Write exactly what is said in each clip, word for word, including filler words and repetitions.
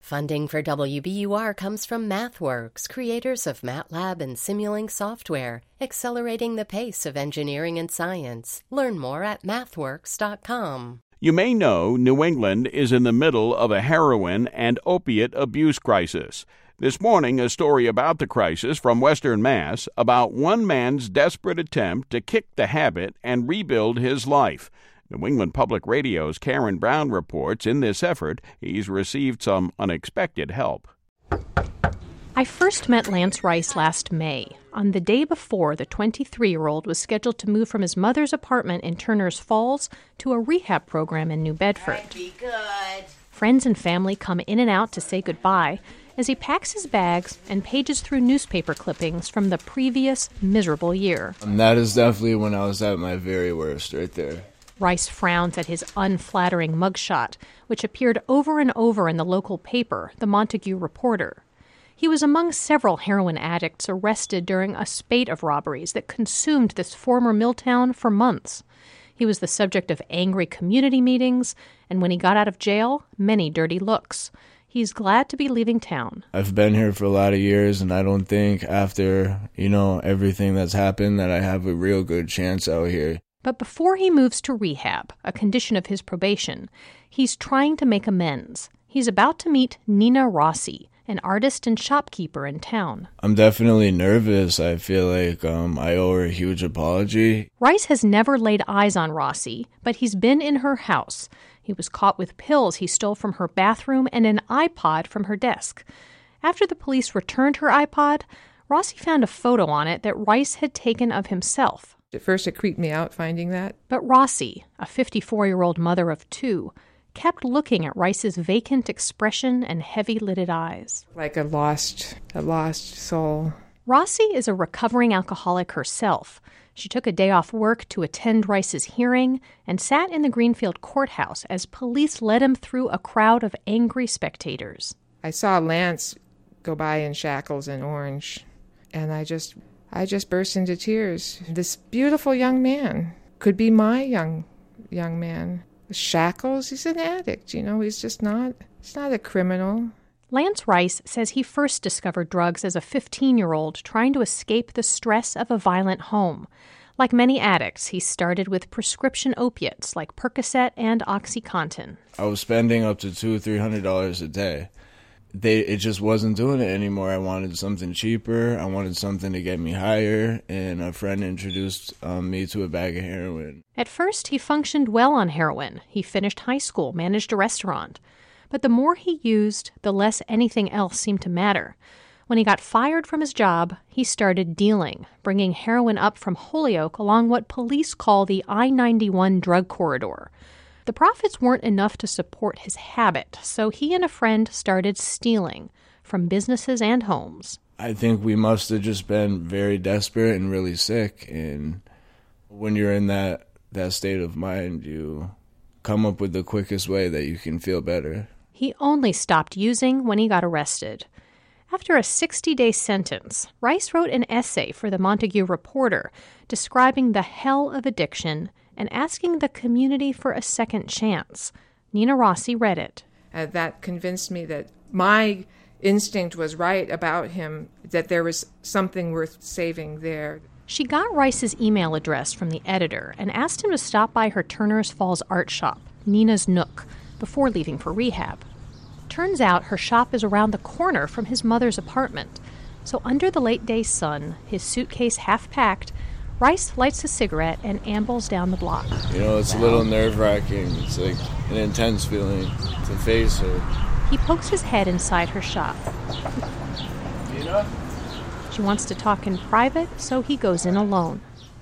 Funding for W B U R comes from MathWorks, creators of MATLAB and Simulink software, accelerating the pace of engineering and science. Learn more at mathworks dot com. You may know New England is in the middle of a heroin and opiate abuse crisis. This morning, a story about the crisis from Western Mass about one man's desperate attempt to kick the habit and rebuild his life. New England Public Radio's Karen Brown reports in this effort, he's received some unexpected help. I first met Lance Rice last May, on the day before the twenty-three-year-old was scheduled to move from his mother's apartment in Turners Falls to a rehab program in New Bedford. Be good. Friends and family come in and out to say goodbye as he packs his bags and pages through newspaper clippings from the previous miserable year. And that is definitely when I was at my very worst, right there. Rice frowns at his unflattering mugshot, which appeared over and over in the local paper, the Montague Reporter. He was among several heroin addicts arrested during a spate of robberies that consumed this former mill town for months. He was the subject of angry community meetings, and when he got out of jail, many dirty looks. He's glad to be leaving town. I've been here for a lot of years, and I don't think after, you know, everything that's happened that I have a real good chance out here. But before he moves to rehab, a condition of his probation, he's trying to make amends. He's about to meet Nina Rossi, an artist and shopkeeper in town. I'm definitely nervous. I feel like um, I owe her a huge apology. Rice has never laid eyes on Rossi, but he's been in her house. He was caught with pills he stole from her bathroom and an iPod from her desk. After the police returned her iPod, Rossi found a photo on it that Rice had taken of himself. At first, it creeped me out finding that. But Rossi, a fifty-four-year-old mother of two, kept looking at Rice's vacant expression and heavy-lidded eyes. Like a lost, a lost soul. Rossi is a recovering alcoholic herself. She took a day off work to attend Rice's hearing and sat in the Greenfield courthouse as police led him through a crowd of angry spectators. I saw Lance go by in shackles and orange, and I just... I just burst into tears. This beautiful young man could be my young young man. Shackles, he's an addict, you know, he's just not, he's not a criminal. Lance Rice says he first discovered drugs as a fifteen-year-old trying to escape the stress of a violent home. Like many addicts, he started with prescription opiates like Percocet and OxyContin. I was spending up to two, three hundred dollars a day. They it just wasn't doing it anymore. I wanted something cheaper. I wanted something to get me higher, and a friend introduced um, me to a bag of heroin. At first, he functioned well on heroin. He finished high school, managed a restaurant. But the more he used, the less anything else seemed to matter. When he got fired from his job, he started dealing, bringing heroin up from Holyoke along what police call the I ninety-one drug corridor. The profits weren't enough to support his habit, so he and a friend started stealing from businesses and homes. I think we must have just been very desperate and really sick, and when you're in that, that state of mind, you come up with the quickest way that you can feel better. He only stopped using when he got arrested. After a sixty-day sentence, Rice wrote an essay for the Montague Reporter describing the hell of addiction and asking the community for a second chance. Nina Rossi read it. Uh, that convinced me that my instinct was right about him, that there was something worth saving there. She got Rice's email address from the editor and asked him to stop by her Turners Falls art shop, Nina's Nook, before leaving for rehab. Turns out her shop is around the corner from his mother's apartment. So under the late-day sun, his suitcase half-packed, Rice lights a cigarette and ambles down the block. You know, it's a little nerve-wracking. It's like an intense feeling to face her. He pokes his head inside her shop. Nina? She wants to talk in private, so he goes in alone.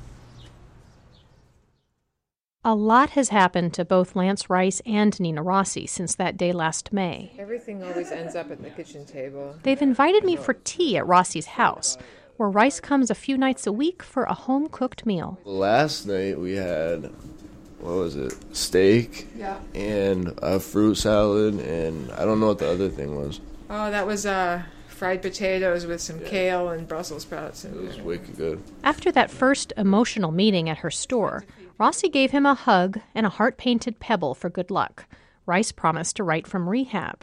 A lot has happened to both Lance Rice and Nina Rossi since that day last May. Everything always ends up at the kitchen table. They've invited me for tea at Rossi's house, where Rice comes a few nights a week for a home-cooked meal. Last night we had, what was it, steak yeah. and a fruit salad, and I don't know what the other thing was. Oh, that was uh, fried potatoes with some yeah. kale and Brussels sprouts. It was wicked good. After that first emotional meeting at her store, Rossi gave him a hug and a heart-painted pebble for good luck. Rice promised to write from rehab.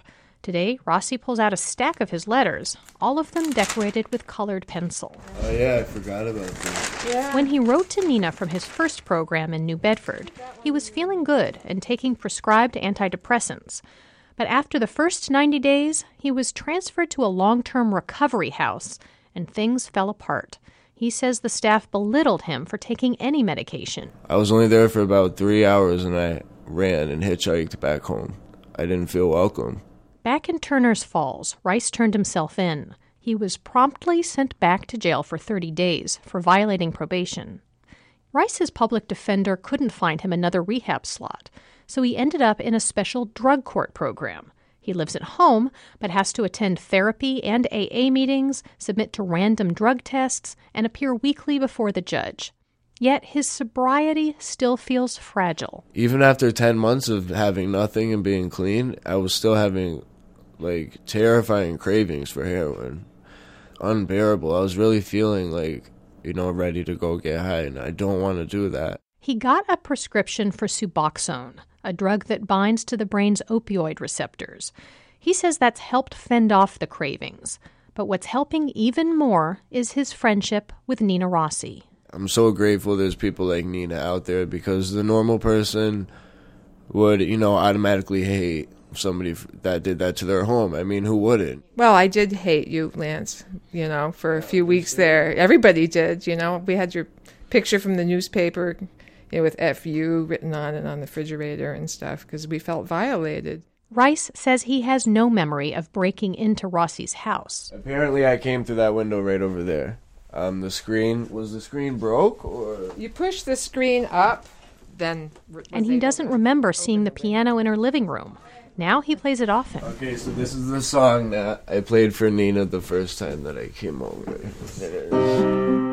Today, Rossi pulls out a stack of his letters, all of them decorated with colored pencil. Oh yeah, I forgot about that. Yeah. When he wrote to Nina from his first program in New Bedford, he was feeling good and taking prescribed antidepressants. But after the first ninety days, he was transferred to a long-term recovery house, and things fell apart. He says the staff belittled him for taking any medication. I was only there for about three hours and I ran and hitchhiked back home. I didn't feel welcome. Back in Turner's Falls, Rice turned himself in. He was promptly sent back to jail for thirty days for violating probation. Rice's public defender couldn't find him another rehab slot, so he ended up in a special drug court program. He lives at home, but has to attend therapy and A A meetings, submit to random drug tests, and appear weekly before the judge. Yet his sobriety still feels fragile. Even after ten months of having nothing and being clean, I was still having, like, terrifying cravings for heroin. Unbearable. I was really feeling, like, you know, ready to go get high, and I don't want to do that. He got a prescription for Suboxone, a drug that binds to the brain's opioid receptors. He says that's helped fend off the cravings. But what's helping even more is his friendship with Nina Rossi. I'm so grateful there's people like Nina out there, because the normal person would, you know, automatically hate somebody that did that to their home. I mean, who wouldn't? Well, I did hate you, Lance, you know, for a few weeks there. Everybody did, you know. We had your picture from the newspaper, you know, with F U written on it on the refrigerator and stuff, because we felt violated. Rice says he has no memory of breaking into Rossi's house. Apparently I came through that window right over there. Um, the screen, was the screen broke, or? You push the screen up, then... And he doesn't remember seeing the piano in her living room. Now he plays it often. Okay, so this is the song that I played for Nina the first time that I came over. There it is.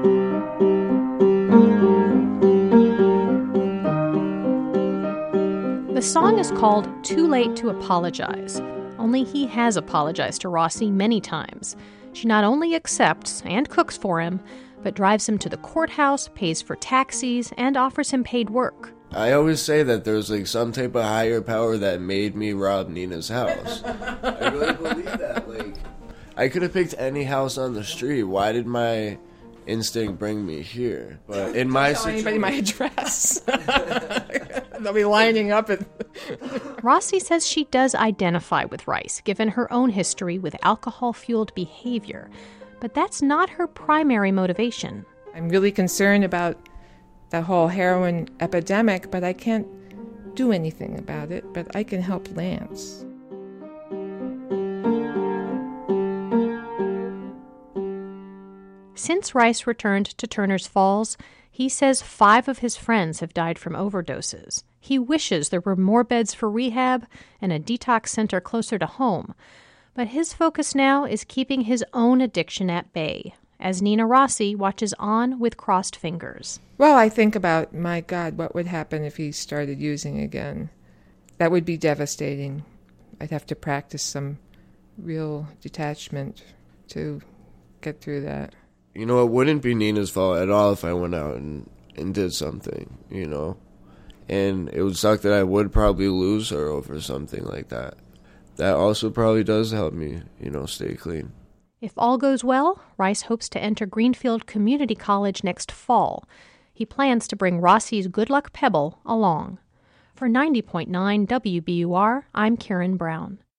The song is called Too Late to Apologize. Only he has apologized to Rossi many times. She not only accepts and cooks for him, but drives him to the courthouse, pays for taxis, and offers him paid work. I always say that there's like some type of higher power that made me rob Nina's house. I really believe that. Like, I could have picked any house on the street. Why did my instinct bring me here? But in my Tell anybody situation, my address. They'll be lining up at... Rossi says she does identify with Rice, given her own history with alcohol-fueled behavior. But that's not her primary motivation. I'm really concerned about the whole heroin epidemic, but I can't do anything about it. But I can help Lance. Since Rice returned to Turner's Falls, he says five of his friends have died from overdoses. He wishes there were more beds for rehab and a detox center closer to home. But his focus now is keeping his own addiction at bay, as Nina Rossi watches on with crossed fingers. Well, I think about, my God, what would happen if he started using again? That would be devastating. I'd have to practice some real detachment to get through that. you know, it wouldn't be Nina's fault at all if I went out and, and did something, you know. And it would suck that I would probably lose her over something like that. That also probably does help me, you know, stay clean. If all goes well, Rice hopes to enter Greenfield Community College next fall. He plans to bring Rossi's Good Luck Pebble along. For ninety point nine W B U R, I'm Karen Brown.